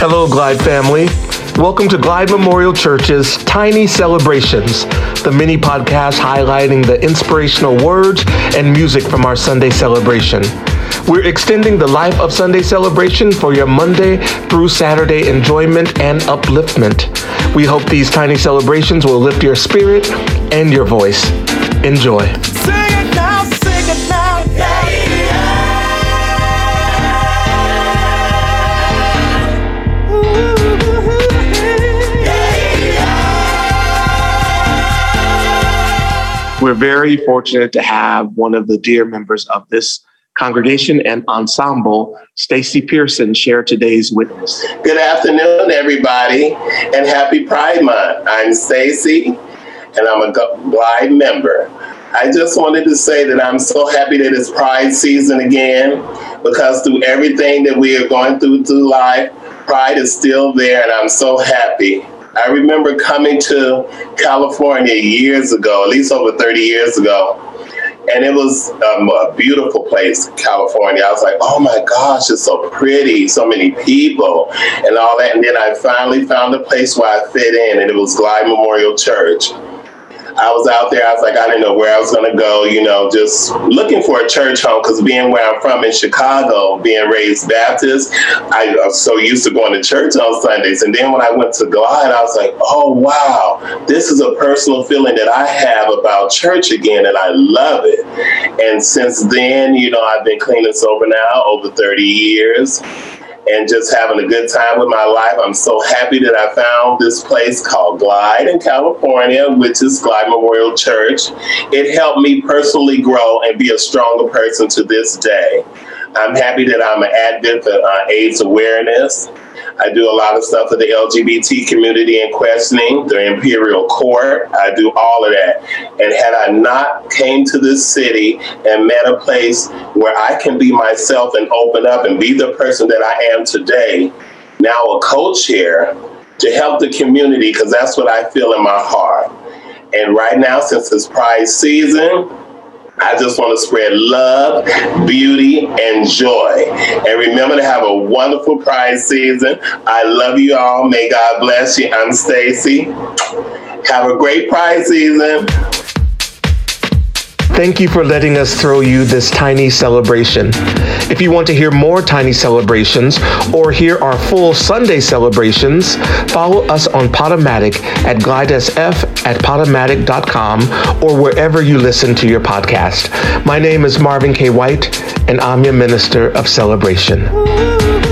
Hello, Glide family. Welcome to Glide Memorial Church's Tiny Celebrations, the mini podcast highlighting the inspirational words and music from our Sunday celebration. We're extending the life of Sunday celebration for your Monday through Saturday enjoyment and upliftment. We hope these tiny celebrations will lift your spirit and your voice. Enjoy. Sing it now, yeah, We're very fortunate to have one of the dear members of this congregation and ensemble, Stacy Pearson, share today's witness. Good afternoon, everybody, and happy Pride Month. I'm Stacy, and I'm a Glide member. I just wanted to say that I'm so happy that it's Pride season again, because through everything that we are going through life, Pride is still there, and I'm so happy. I remember coming to California years ago, at least over 30 years ago, and it was a beautiful place, California. I was like, oh my gosh, it's so pretty, so many people, and all that. And then I finally found a place where I fit in, and it was Glide Memorial Church. I was out there, I was like, I didn't know where I was going to go, just looking for a church home, because being where I'm from in Chicago, being raised Baptist, I was so used to going to church on Sundays. And then when I went to Glide, I was like, oh, wow, this is a personal feeling that I have about church again, and I love it. And since then, I've been clean and sober now over 30 years. And just having a good time with my life. I'm so happy that I found this place called Glide in California, which is Glide Memorial Church. It helped me personally grow and be a stronger person to this day. I'm happy that I'm an advocate for AIDS awareness. I do a lot of stuff for the LGBT community and questioning, the Imperial Court. I do all of that. And had I not came to this city and met a place where I can be myself and open up and be the person that I am today, now a co-chair to help the community, because that's what I feel in my heart. And right now, since it's Pride season, I just want to spread love, beauty, and joy. And remember to have a wonderful Pride season. I love you all. May God bless you. I'm Stacy. Have a great Pride season. Thank you for letting us throw you this tiny celebration. If you want to hear more tiny celebrations or hear our full Sunday celebrations, follow us on Podomatic at glidesf@podomatic.com or wherever you listen to your podcast. My name is Marvin K. White, and I'm your Minister of Celebration.